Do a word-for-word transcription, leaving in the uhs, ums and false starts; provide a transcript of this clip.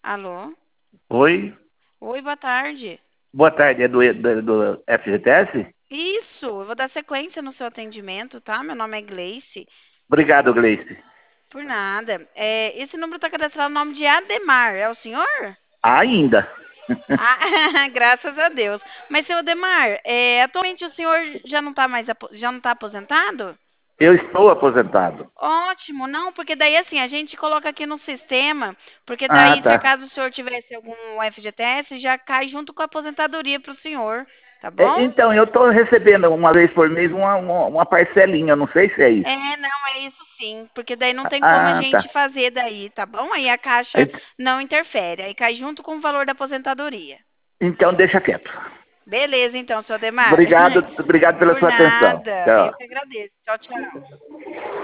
Alô? Oi, Oi, boa tarde. boa tarde, é do, do, do F G T S? Isso, eu vou dar sequência no seu atendimento, tá? Meu nome é Gleice. Obrigado, Gleice. Por nada. É, esse número tá cadastrado no nome de Ademar, é o senhor? Ainda. Ah, graças a Deus. Mas, seu Ademar, é, atualmente o senhor já não tá mais apo- já não tá aposentado? Eu estou aposentado. Ótimo, não, porque daí assim, a gente coloca aqui no sistema, porque Ah, daí se tá. acaso o senhor tivesse algum F G T S, já cai junto com a aposentadoria para o senhor, tá É, bom? então, eu estou recebendo uma vez por mês uma, uma, uma parcelinha, não sei se é isso. É, não, é isso sim, porque daí não tem como a Ah, gente tá. fazer daí, tá bom? Aí a Caixa Ent- não interfere, aí cai junto com o valor da aposentadoria. Então, deixa quieto. Beleza, então, seu Ademar. Obrigado, obrigado pela Por sua atenção. nada, eu Tchau. que agradeço. Tchau, tchau.